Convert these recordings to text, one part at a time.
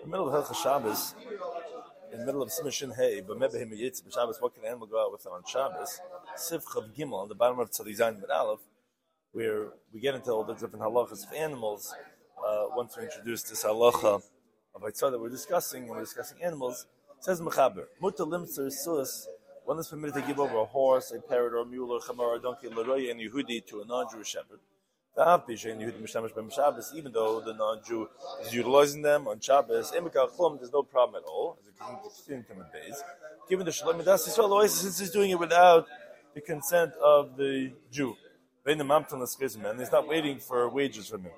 the middle of Hilchos Shabbos, in the middle of Siman Shin Hey, but maybe him Yitz b'Shabbos, what can an animal go out with on Shabbos? Sif Chav Gimel, on the bottom of Tzadik Zayin Mid Aleph, where we get into all the different halachas of animals. Once we introduce this halacha of Haitzah that we're discussing, and we're discussing animals, it says Mechaber, Muta Limtzer Sus, one is permitted to give over a horse, a parrot, or a mule, or a chamar, or a donkey, l'roya, and Yehudi to a non-Jewish shepherd. Even though the non-Jew is utilizing them on Shabbos, there's no problem at all. Given the Shalom Midas Yisrael, since he's doing it without the consent of the Jew, and he's not waiting for wages from him.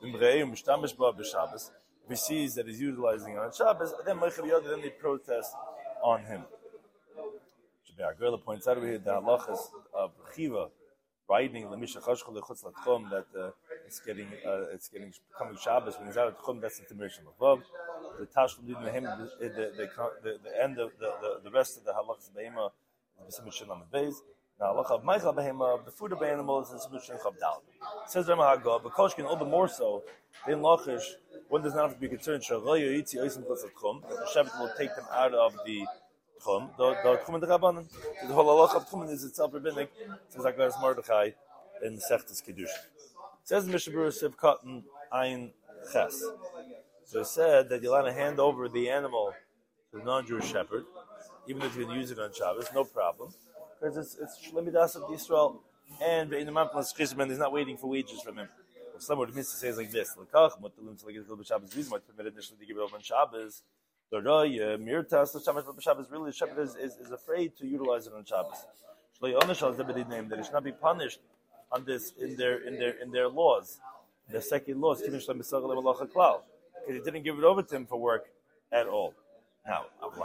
If he sees that he's utilizing it on Shabbos, then they protest on him. Girl points out over here the halachas of Chiva, riding that it's getting becoming Shabbos when he's out at Tchum. That's the Tamir Shem above. The Tashlim the end of the rest of the halachas of Behema is the Siman Shin Lamed Beis. The halacha of Meichel Behema, the food of animals, is the Siman Shin Chav Dal. Says Rama Haggav, but Koshkin all the more so in Lachish, one does not have to be concerned that the Shevet will take them out of the Tchum. The Tchum and the Rabbanan. The whole halacha of Tchum is itself rabbinic. Says Haggav Mordechai in Sechtes Kedusha. Says Mishabur Siv Cotton Ein Ches. So it said that you'll have to hand over the animal to the non-Jewish shepherd, even if you can use it on Shabbos, no problem, because it's Shalom Midas of Yisrael, and the Inamam He's not waiting for wages from him. Some would miss to say is like this: Lekach, Shabbos, might permit initially to give it over on Shabbos. The Roy, Mirtas, the Shabbos, really the shepherd is afraid to utilize it on Shabbos. That it should not be punished on this in their laws, their secular laws, because he didn't give it over to him for work at all. Now,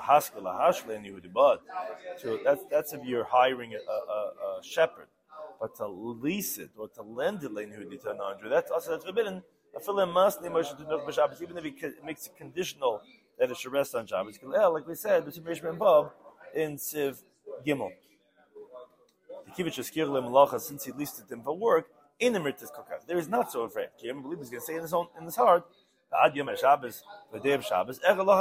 that's if you're hiring a shepherd, but to lease it or to lend it to a non-Jew, that's forbidden. Even if he makes it conditional that it should rest on Shabbos, like we said, in Siv Gimel. Since he leased it to him for work, in the Mirtis Kokach, there is not so afraid. I believe he's going to say in his heart, the day of Shabbos,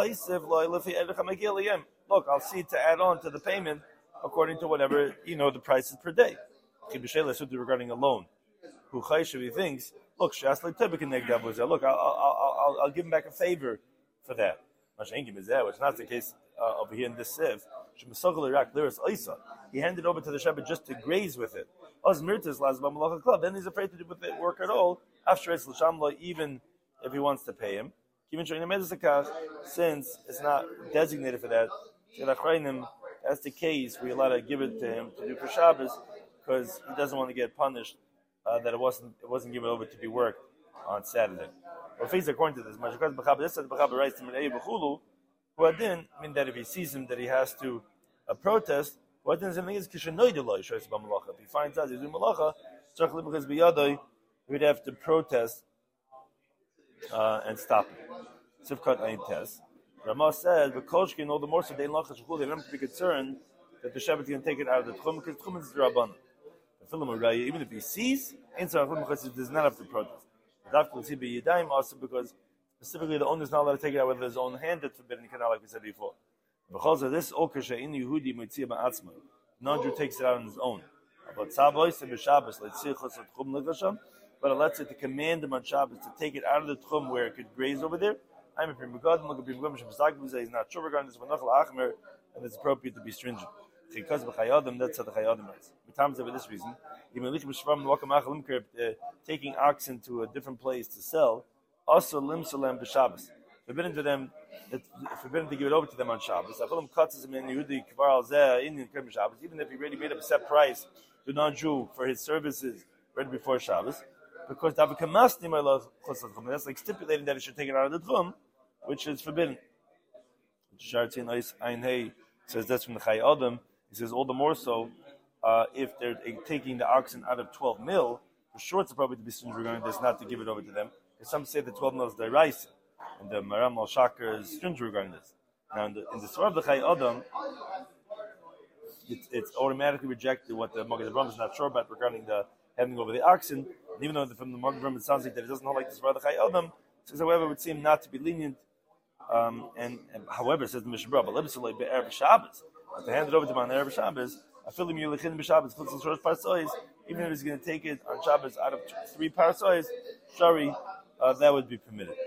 look, I'll see to add on to the payment according to whatever the price is per day. Regarding a loan, who he thinks, look, look, I'll give him back a favor for that. Which is not the case over here in this sieve. He handed over to the shepherd just to graze with it. Then he's afraid to do with it work at all. Even if he wants to pay him, since it's not designated for that, that's the case. We're allowed to give it to him to do for Shabbos because he doesn't want to get punished that it wasn't given over to be worked on Saturday. Well, according to this, writes that if he sees him that he has to protest, if he finds out he's doing malacha, he would have to protest and stop it. Sivkat Ayin Tes. Ramah said, but Kolshkin, all the more so they don't have to be concerned that the Shabbat can take it out of the Tchum, because Tchum is the Rabban. Even if he sees, he does not have to protest. Also because specifically the owner is not allowed to take it out with his own hand, it's forbidden, like we said before. This non-Jew takes it out on his own. But let's say to command him on Shabbos to take it out of the Tchum where it could graze over there. He's not sure regarding this, and it's appropriate to be stringent. Because that's how the Chayadim is. For this reason, taking oxen to a different place to sell, also limsalem b'Shabbos. Forbidden to them, forbidden to give it over to them on Shabbos. Even if he already made up a set price to non-Jew for his services right before Shabbos, because that's like stipulating that he should take it out of the Tchum, which is forbidden. Says that's from the Chai Adam. He says all the more so if they're taking the oxen out of 12 mil, for sure it's appropriate to be stringent regarding this, not to give it over to them. Because some say that 12 mil is the rice, and the Maram al Shakar is stringent regarding this. Now in the Surah of the Chai Adam, it's automatically rejected what the Maggid Avraham is not sure about regarding the handing over the oxen. And even though from the Maggid Avraham it sounds like that it doesn't hold like the Surah of the Chai Adam, it says however it would seem not to be lenient And however, says the Mishnah Berurah, but Erev Shabbos, to hand it over to him on Erev Shabbos, Afilim Yulichin b'Shabbos Chutzin Shorosh Parsois, even if he's going to take it on Shabbos out of 3 parsois, Shari, that would be permitted.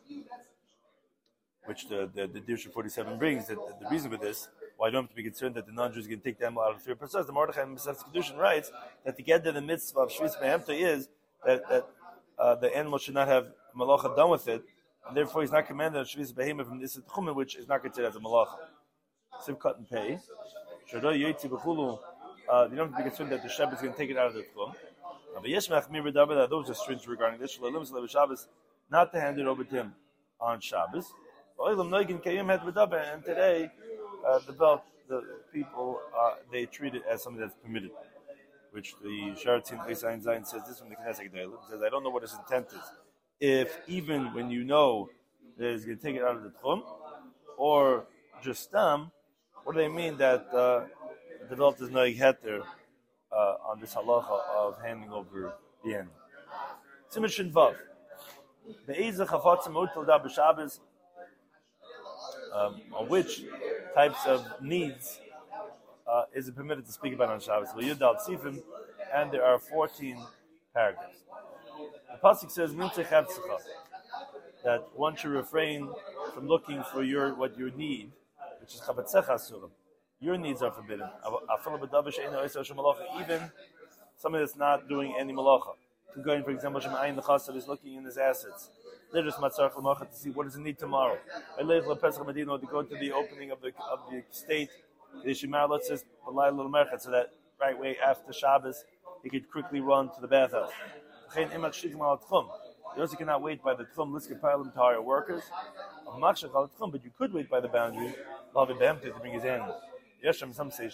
Which the Dirsha 47 brings, that the reason for this, why I don't have to be concerned that the non-Jew is going to take them out of 3 parsois. The Mordechai Mesechus Kedushin writes that to get to the mitzvah of Shvis Behemta is that the animal should not have malacha done with it, and therefore he's not commanded on Shvis Behemta from this Tchumen, which is not considered as a malacha. Sivkat and pay. You don't have to be concerned that the shepherd is going to take it out of the tchum. Those are stringent regarding this. Not to hand it over to him on Shabbos. And today, the people, they treat it as something that's permitted. Which the Sharatzin Eisayin Zayin says this from the Knesset Gedolah. Says, I don't know what his intent is. If even when you know that he's going to take it out of the tchum, or just what do they mean that the Velt is noig heter on this halacha of handing over the animal? Simishin Vav. Be'ezah chafatzim u'til da b'Shabbos, on which types of needs is it permitted to speak about on Shabbos? V'yudal tzifim, and there are 14 paragraphs. The pasuk says that one should refrain from looking for what you need, which is chavatzecha asurim. Your needs are forbidden. Even somebody that's not doing any malacha. Going, for example, Shema'ayin the Chassid is looking in his assets. To see what does it need tomorrow. To go to the opening of the state. The Shemar says so that right way after Shabbos he could quickly run to the bathhouse. You also cannot wait by the tchum to hire workers. But you could wait by the boundary to bring his animals. Some say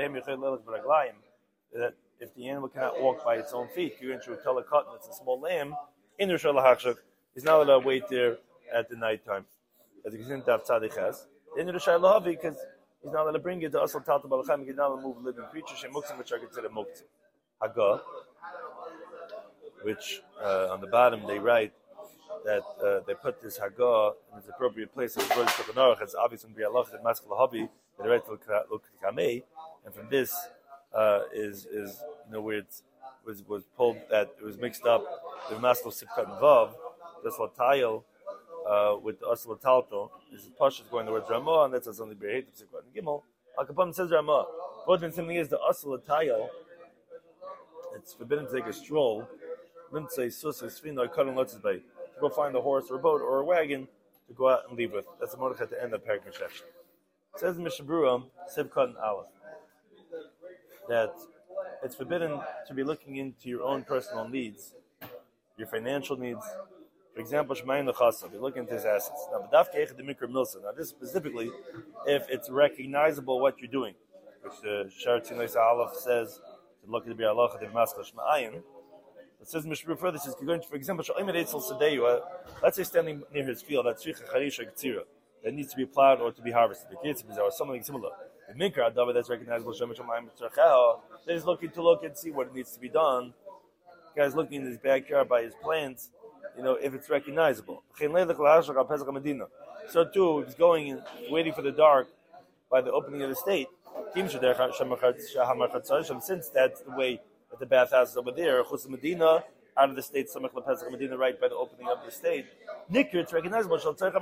that if the animal cannot walk by its own feet, you're into a telekot, it's a small lamb, in Rosh Hashach, he's not allowed to wait there at the night time. As you can see in Tav Tzadik has. In Rosh because he's not allowed to bring it to Asal Tata Balachim, he's not allowed to move living creatures, which are considered muktzim. Haggah, which on the bottom they write that they put this Haggah in its appropriate place. It's obvious in Bialach that Maskal Habi, that they write Luk Kamei, and from this is where it was pulled, that it was mixed up the Maskal Sipkat and Vav, the Slatayel with the Asla Talto. This is Pasha going the word Ramah, and that's only Bereit of Sipkat and Gimel. Al Kapam says Ramah. But then something is the Asla Tayel. It's forbidden to take a stroll. To go find a horse or a boat or a wagon to go out and leave with. That's the Mordechai at the end of Paragraph section. It says in Mishnah Berurah, Sivkat and Aleph, that it's forbidden to be looking into your own personal needs, your financial needs. For example, Shemayin L'Chasa, you look into his assets. Now, this specifically, if it's recognizable what you're doing, which the Sharatzin Aleph says, to look at the Bi'alacha, the Maskal Shma'ayin. It says Mishnah further, it says, for example, let's say standing near his field, that needs to be plowed or to be harvested, or something similar. The Minkar Adava that's recognizable, that is looking to look and see what needs to be done. The guy's looking in his backyard by his plants, if it's recognizable. So too, if he's going and waiting for the dark by the opening of the state, since that's the way that the bathhouse is over there, Chutz Medina, out of the state, Samech LePesach Medina, right by the opening of the state. Nikr, it's recognizable.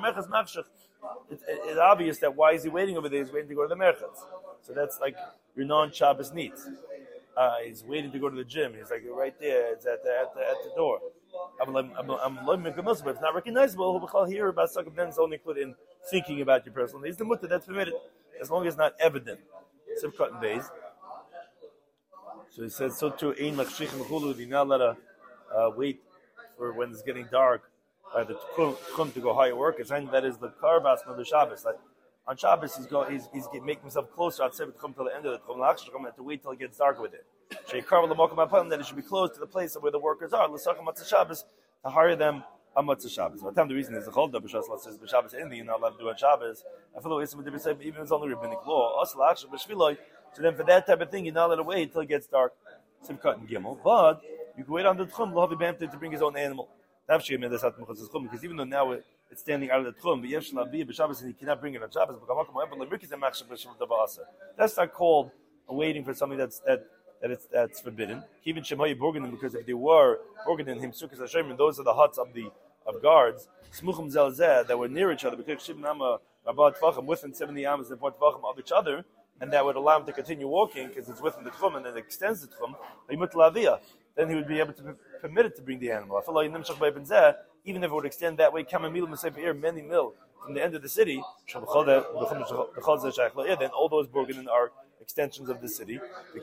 It's obvious that why is he waiting over there? He's waiting to go to the Merchatz. So that's like your non-Shabbos needs. He's waiting to go to the gym. He's like right there. It's at the door. But it's not recognizable. Here about Sakab then is only included in thinking about your personal needs. The mutter that's permitted, as long as it's not evident. Sivkat and Beis. So he says, so too, Ein Machshich Mechulu, you're not allowed to wait for when it's getting dark by the Tchum to go hire workers. And that is the Karbas of the Shabbos. Like on Shabbos, he's making himself closer at Sevet Tchum till the end of the Tchum. Lachshach have to wait till it gets dark with it. Sheikar L'Mokum Apam, that it should be close to the place where the workers are. L'Sacham Matzah Shabbos, to hire them on Matzah Shabbos. By the time the reason is the Chol B'Shas says B'Shabbos Indi, you're not allowed to do on Shabbos. I feel like even if it's only rabbinic law, also Lachshach B'Shviloi. So then for that type of thing, you're not allowed to wait till it gets dark. Sivkat and Gimel. But you can wait on the Tchum, to bring his own animal. Because even though now it's standing out of the tchum. And he cannot bring it on Shabbos. That's not called waiting for something that's forbidden. Even Shemai Borganim, because if they were Borganim him Sukkot Hashem, and those are the huts of guards, Smuchim Zelzeh, that were near each other, because Shibn Amma Rabat Tvachim, within 70 amas and 4 Tvachim of each other, and that would allow him to continue walking because it's within the tchum and it extends the tchum. Then he would be able to be permitted to bring the animal. Even if it would extend that way, many mil from the end of the city, then all those Borganim are extensions of the city.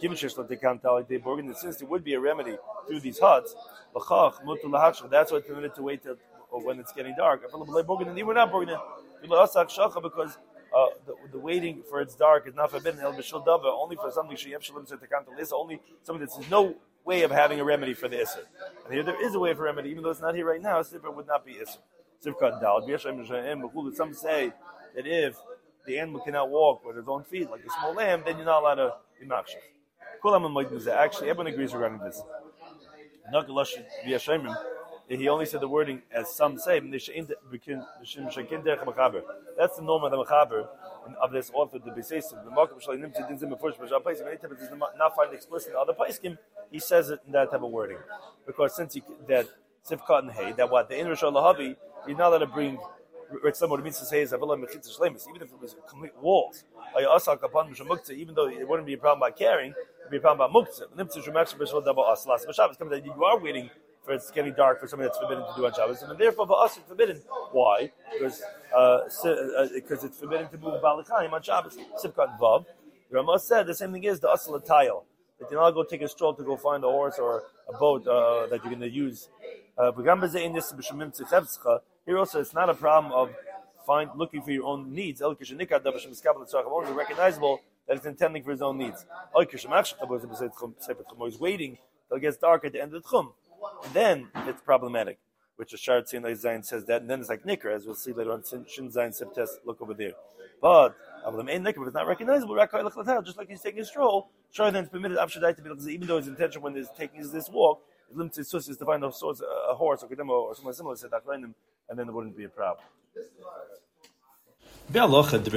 Since there would be a remedy through these huts, that's why it's permitted to wait till when it's getting dark. We're not Borganim because the waiting for it's dark is not forbidden. Only for something only something that's no way of having a remedy for the Isser. And here there is a way for remedy, even though it's not here right now. Sifra would not be Isser. Some say that if the animal cannot walk with his own feet, like a small lamb, then you're not allowed to be makshaf. Actually, everyone agrees regarding this. He only said the wording as some say. That's the norm of the mechaber of this author, the Beisesim. The Makam Shalai Nimtzi Dinzim Befurish B'Shal Paiskim. Anytime it does not find it explicit in other Paiskim, he says it in that type of wording. Because since that Sifkat and Hay, that what the Inner Shal Lahavi, you're not allowed to bring. What it means to say is even if it was complete walls, even though it wouldn't be a problem by carrying, it would be a problem by muktzah. You are waiting for it's getting dark for something that's forbidden to do on Shabbos, and therefore for us it's forbidden. Why? Because it's forbidden to move balakayim on Shabbos. Sivkat Vav. The Ramah said the same thing is the asal tile, that you're not go take a stroll to go find a horse or a boat that you're going to use. Here also, it's not a problem of looking for your own needs. Only recognizable that it's intending for his own needs. He's waiting till it gets dark at the end of the tchum. And then it's problematic. Which the Shar Tzin Zayin says that, and then it's like Nikr, as we'll see later on. Shin Zayin Sib Test, look over there. But if it's not recognizable, just like he's taking a stroll, sure, then it's permitted because even though his intention when he's taking this walk, it limits his is to find a horse or something similar, and then it wouldn't be a problem. We said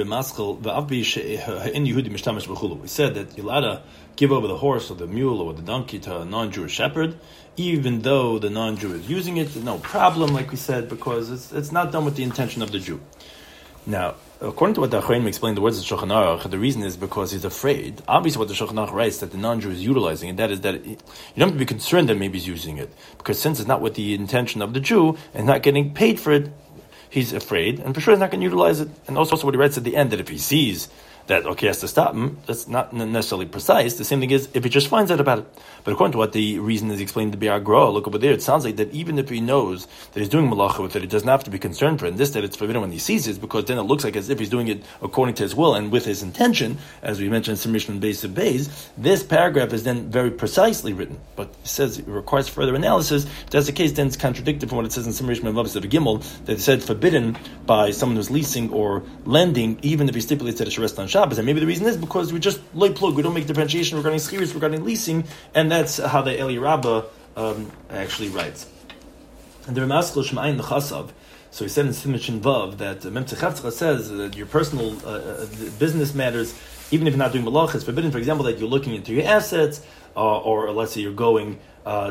that you're allowed to give over the horse or the mule or the donkey to a non-Jewish shepherd, even though the non-Jew is using it. There's no problem, like we said, because it's not done with the intention of the Jew. Now, according to what the Achronim explained, the words of Shulchan Aruch, the reason is because he's afraid. Obviously, what the Shulchan Aruch writes that the non-Jew is utilizing it, that is that you don't have to be concerned that maybe he's using it, because since it's not with the intention of the Jew and not getting paid for it, he's afraid, and for sure he's not going to utilize it. And also what he writes at the end, that if he sees that, he has to stop him, that's not necessarily precise. The same thing is if he just finds out about it. But according to what the reason is explained to be Agra, look over there, it sounds like that even if he knows that he's doing malacha with it, he doesn't have to be concerned for it. And this, that it's forbidden when he sees it, because then it looks like as if he's doing it according to his will and with his intention, as we mentioned in Simrishman Beis of Beis. This paragraph is then very precisely written, but it says it requires further analysis. If that's the case, then it's contradicted from what it says in Simrishman Beis of Gimel, that it said forbidden by someone who's leasing or lending, even if he stipulates that it should rest on Shabbos. And maybe the reason is because we just loy plug, we don't make differentiation regarding schiris, regarding leasing, and that's how the Eli Rabbah actually writes. And the Ramaskal Shemayin the Chasav, so he said in Simichin Vav that Memtzechevtzcha says that your personal business matters, even if you're not doing malach, it's forbidden. For example, that you're looking into your assets, or let's say you're going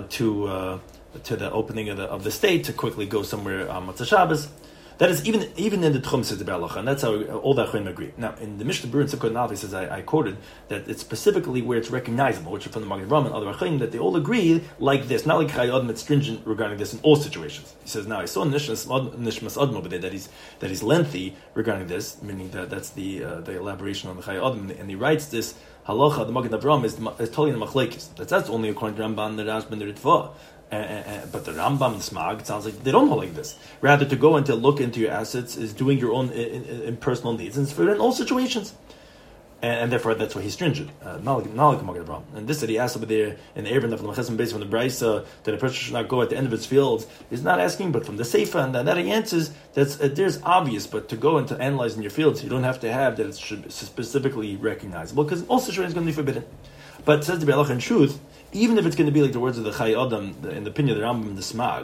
to the opening of the state to quickly go somewhere on Matzah Shabbos. That is even in the Tchum says the Be'alacha, and that's how all the Achronim agree. Now, in the Mishnah Berurah and Sivkot Navi says, I quoted, that it's specifically where it's recognizable, which are from the Magen Avraham and other Achronim, that they all agree like this, not like Chayei Adam, it's stringent regarding this in all situations. He says, now, I saw Nishmas Adam over there, that he's lengthy regarding this, meaning that that's the elaboration on the Chayei Adam, and he writes this, Halacha, the Magen Avraham, is totally in the Machlekes. That's only according to Ramban, the Rashba, and the Ritva. But the Rambam and Smag, it sounds like they don't hold like this. Rather, to go and to look into your assets is doing your own in personal needs, and it's for in all situations. And therefore, that's why he's stringent. Not like Magen Avraham. And this that he asked over there in the Erevin of the Machesim based on the Brisa that a person should not go at the end of his fields is not asking, but from the Seifa, and that he answers there's obvious, but to go into analyzing your fields, you don't have to have that it should be specifically recognizable, because all situations are going to be forbidden. But it says to be Allah in truth, even if it's going to be like the words of the Chayei Adam, in the opinion of the Rambam and the Smag,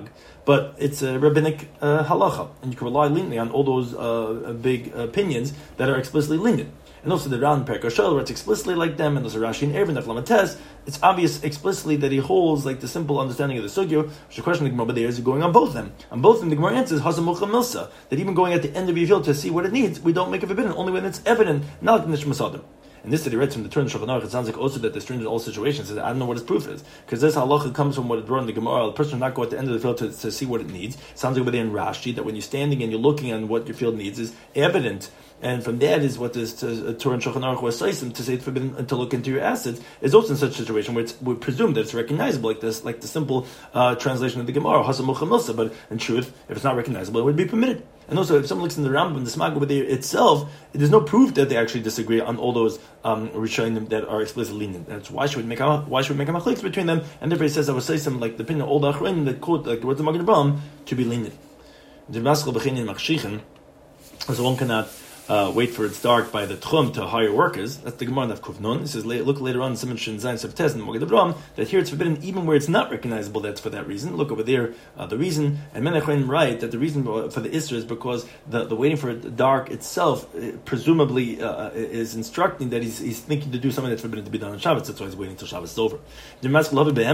but it's a rabbinic halacha, and you can rely leniently on all those big opinions that are explicitly lenient. And also the Ran Perek Hashel, where it's explicitly like them, and also Rashi and Erevin, Neflamates, it's obvious explicitly that he holds like the simple understanding of the sugya, which the question of the Gemara there is going on both of them. On both of them, the Gemara answers, Hazamucha Milsa, that even going at the end of your field to see what it needs, we don't make a forbidden, only when it's evident, not like the Nishmas Adam. And this that he read from the Torah Shulchan Aruch, it sounds like also that the stringent in all situations. I don't know what his proof is, because this halacha comes from what it brought in the Gemara. The person should not go at the end of the field to see what it needs. It sounds like over there in Rashi that when you're standing and you're looking on what your field needs is evident, and from that is what this Torah and Shulchan Aruch was saying to say it's forbidden to look into your assets is also in such a situation where we presume that it's recognizable, like this, like the simple translation of the Gemara, Hasamucha Milsa. But in truth, if it's not recognizable, it would be permitted. And also, if someone looks in the Rambam, the Smag over there itself, there's no proof that they actually disagree on all those Rishonim that are explicitly lenient. That's why should we make a machlokes between them? And therefore, he says, I would say some like the opinion of all the Achronim that quote like the words of Magen Avraham to be lenient. The Maskal B'Chinyan Machshichen, so one cannot wait for it's dark by the Tchum to hire workers. That's the Gemara of Kufnun. It says, look later on in Simon Shin Zayin Seftes and Magen Avraham that here it's forbidden even where it's not recognizable. That's for that reason. Look over there, the reason. And Menachrim write that the reason for the Isra is because the waiting for it dark itself presumably is instructing that he's thinking to do something that's forbidden to be done on Shabbos. That's why he's waiting until Shabbos is over. But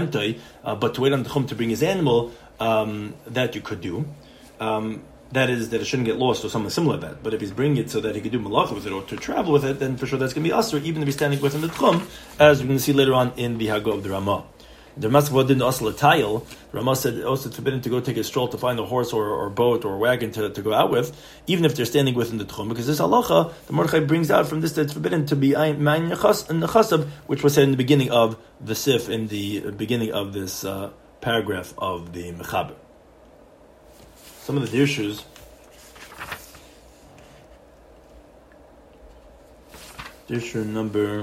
to wait on the Tchum to bring his animal, that you could do. That is, that it shouldn't get lost or something similar to that. But if he's bringing it so that he could do malacha with it or to travel with it, then for sure that's going to be asur, even if he's standing within the tchum, as we're going to see later on in the Haggadah of the Ramah. The Ramah didn't also a tile. Ramah said also it's forbidden to go take a stroll to find a horse or boat or wagon to go out with, even if they're standing within the tchum, because this halacha, the Mordechai brings out from this that it's forbidden to be ma'in nechasab, which was said in the beginning of the Sif, in the beginning of this paragraph of the Mechaber. Some of the dirshus. Dirshu number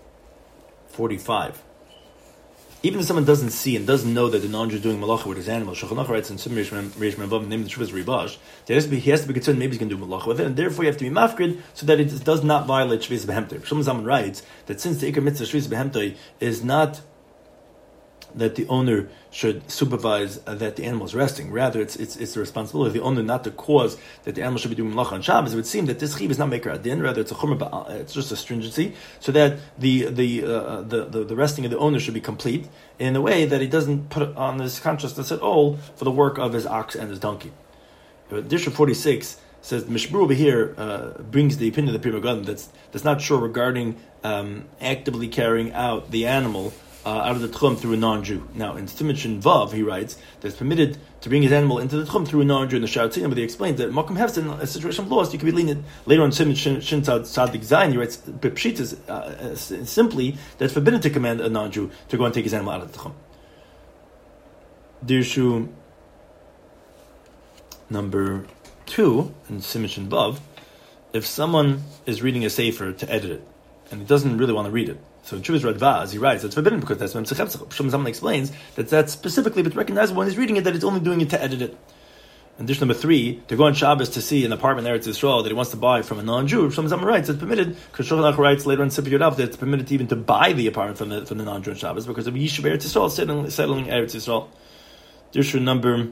45. Even if someone doesn't see and doesn't know that the non-Jew is doing malacha with his animal, Shulchan Aruch writes in Simon Reish Mem named the Shuvas Ribash, he has to be concerned maybe he's going to do malacha with it, and therefore you have to be mafkid so that it does not violate Shvis Behemtoi. Shlomo Zalman writes that since the Ikar Mitzvah Shvis Behemtoi is not that the owner should supervise that the animal is resting. Rather, it's the responsibility of the owner not to cause that the animal should be doing malacha on Shabbos. It would seem that this chiv is not maker adin. Rather, it's a chumrah. It's just a stringency, so that the resting of the owner should be complete in a way that he doesn't put on his consciousness at all for the work of his ox and his donkey. Dirshu 46 says the Mishbur over here brings the opinion of the Pri Megadim that's not sure regarding actively carrying out the animal out of the tchum through a non-Jew. Now, in Simon Shin Vav, he writes that it's permitted to bring his animal into the tchum through a non-Jew in the Sha'ar Tzidin, but he explains that Makom Hefsed, in a situation of loss, you can be lenient. Later on, Simon Shin Tzadik Zayin, he writes, B'pshit simply that it's forbidden to command a non-Jew to go and take his animal out of the tchum. Dirshu number 2, in Simon Shin Vav, if someone is reading a sefer to edit it, and he doesn't really want to read it, so in Chuvas Radvaz, he writes, it's forbidden because that's when Shlomo Zalman explains that specifically, but recognizable when he's reading it, that it's only doing it to edit it. And dish number 3, to go on Shabbos to see an apartment in Eretz Yisrael that he wants to buy from a non-Jew, Shlomo Zalman writes, it's permitted, because Shulchan Aruch writes later in Sifri Yodav that it's permitted to even to buy the apartment from the non-Jew on Shabbos, because of Yishuv Eretz Yisrael, settling Eretz Yisrael. Dish number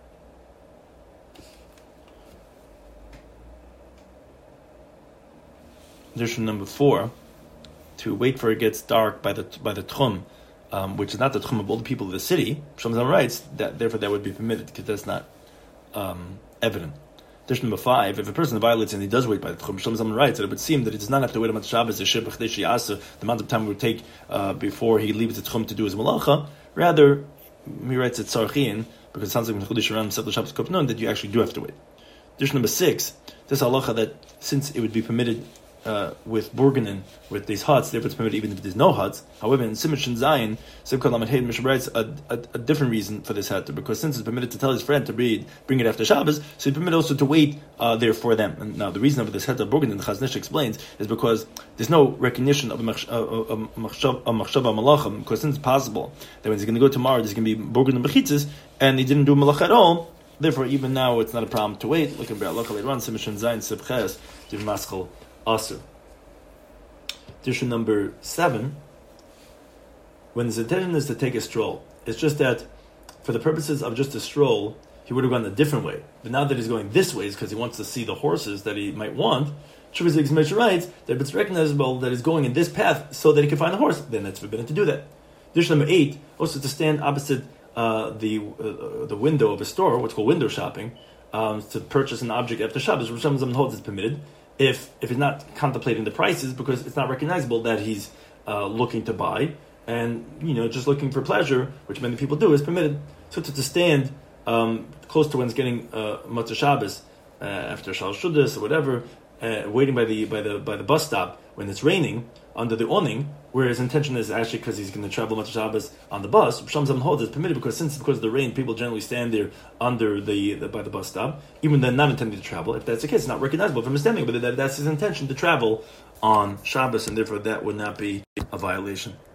4, to wait for it gets dark by the tchum, which is not the tchum of all the people of the city. Shlomo Zalman writes that therefore that would be permitted because that's not evident. Dish number 5, if a person violates and he does wait by the tchum, Shlomo Zalman writes that it would seem that he does not have to wait on Shabbos, the amount of time it would take before he leaves the tchum to do his malacha. Rather, he writes at Tzarchian, because it sounds like when Chodesh Aram said Shabbos Kopnon, that you actually do have to wait. Dish number 6, this halacha that since it would be permitted with Burganen, with these huts, therefore it's permitted even if there's no huts. However, in Simon Shin Zayin, Simcha Lamed Hed Mishra writes a different reason for this heter, because since it's permitted to tell his friend to bring it after Shabbos, so it's permitted also to wait there for them. And now the reason of this heter Burganen, the Chazon Ish explains, is because there's no recognition of a machshava malachim, because since it's possible that when he's going to go tomorrow, there's going to be Burganen bechitzes, and he didn't do malach at all. Therefore, even now, it's not a problem to wait. Look at Be'alacha later on, Simon Shin Zayin Sivches Div Maschal Asur. Dirshu number 7, when his intention is to take a stroll, it's just that for the purposes of just a stroll, he would have gone a different way. But now that he's going this way, is because he wants to see the horses that he might want. Shuvah Zik's Mishnah writes that if it's recognizable that he's going in this path so that he can find the horse, then it's forbidden to do that. Dish number 8, also to stand opposite the window of a store, what's called window shopping, to purchase an object after Shabbos. Rosh Hashanah holds it's permitted if he's not contemplating the prices because it's not recognizable that he's looking to buy, and just looking for pleasure, which many people do, is permitted. So to stand close to when it's getting Motzei Shabbos after Shal Shudas or whatever, waiting by the bus stop when it's raining under the awning, where his intention is actually because he's going to travel Motzei Shabbos on the bus. Sham holds it's permitted because of the rain, people generally stand there under by the bus stop, even then not intending to travel. If that's the case, it's not recognizable from his standing, but that's his intention to travel on Shabbos, and therefore that would not be a violation.